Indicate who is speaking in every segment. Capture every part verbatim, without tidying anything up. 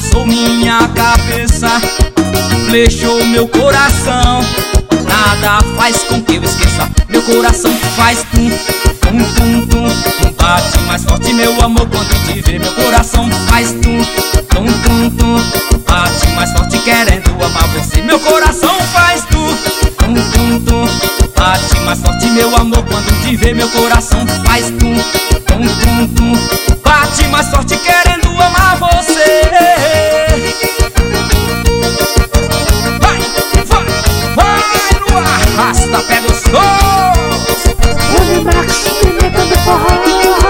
Speaker 1: bagunçou minha cabeça, flechou meu coração. Nada faz com que eu esqueça. Meu coração faz tum, tum, tum, tum. Bate mais forte, meu amor, quando te vê. Meu coração faz tum, tum, tum, tum. Bate mais forte, querendo amar você. Meu coração faz tum, tum, tum, tum. Bate mais forte, meu amor, quando te vê. Meu coração faz tum, tum, tum, tum. Bate mais forte, querendo amar você. Arrasta, pega os gols.
Speaker 2: Olha o Max, pimenta do forró.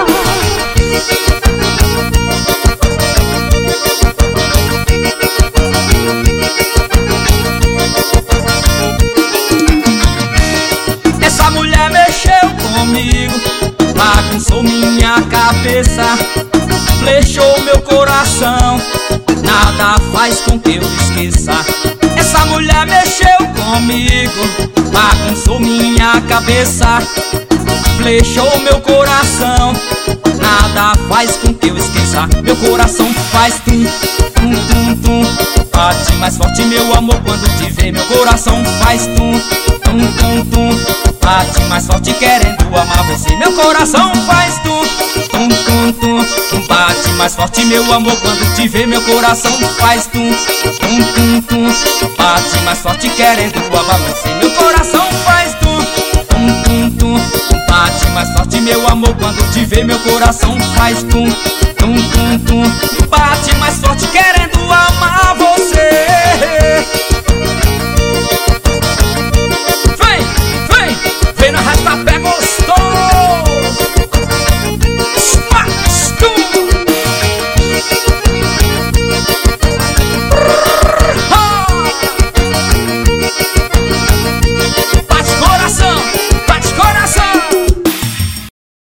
Speaker 1: Essa mulher mexeu comigo, bagunçou minha cabeça, flechou meu coração. Nada faz com que eu esqueça. Essa mulher mexeu comigo, bagunçou minha cabeça, flechou meu coração. Nada faz com que eu esqueça. Meu coração faz tum, tum, tum, tum. Bate mais forte, meu amor, quando te vê. Meu coração faz tum, tum, tum, tum. Bate mais forte, querendo amar você. Meu coração faz tum, tum, tum, tum. Bate mais forte, meu amor, quando te vê. Meu coração faz tum, tum, tum, tum. Bate mais forte, querendo amar você. Meu coração faz tum, tum, tum, tum. Bate mais forte, meu amor, quando te vê. Meu coração faz tum, tum, tum, tum. Bate mais forte, querendo